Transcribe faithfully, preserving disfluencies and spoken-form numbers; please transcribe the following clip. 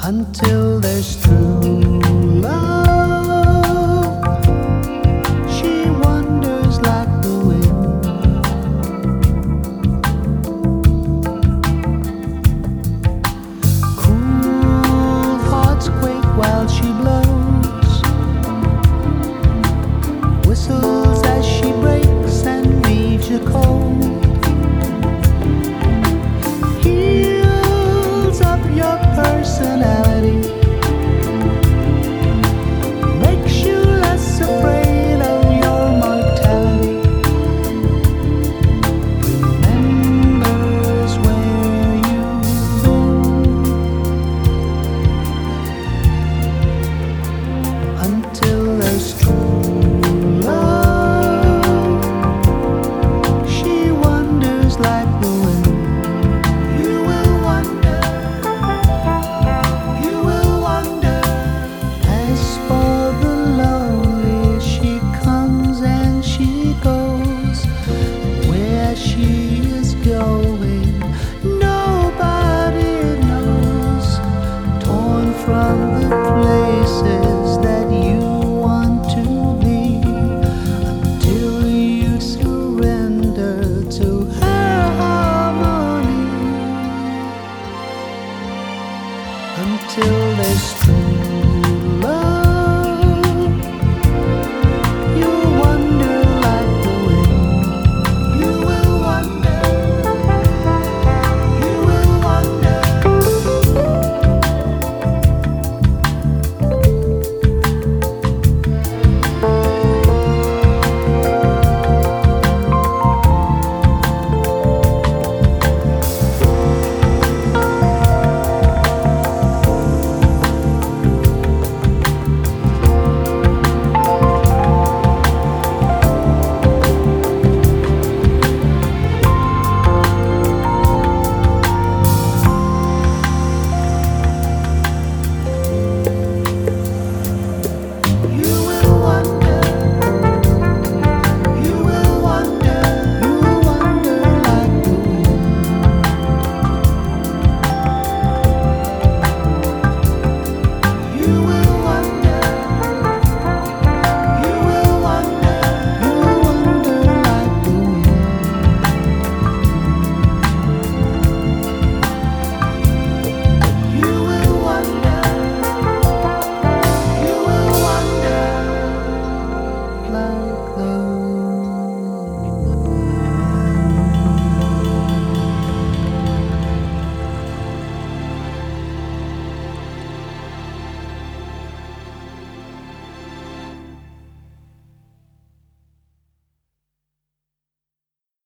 until there's true love. She wanders like the wind, cool hearts quake while she blows, whistles as she breaks and leaves you cold. Your personality makes you less afraid of your mortality. Remembers where you've been until there's true love. She wanders like the wind. She is going, nobody knows. Torn from the places that you want to be, until you surrender to her harmony. Until there's true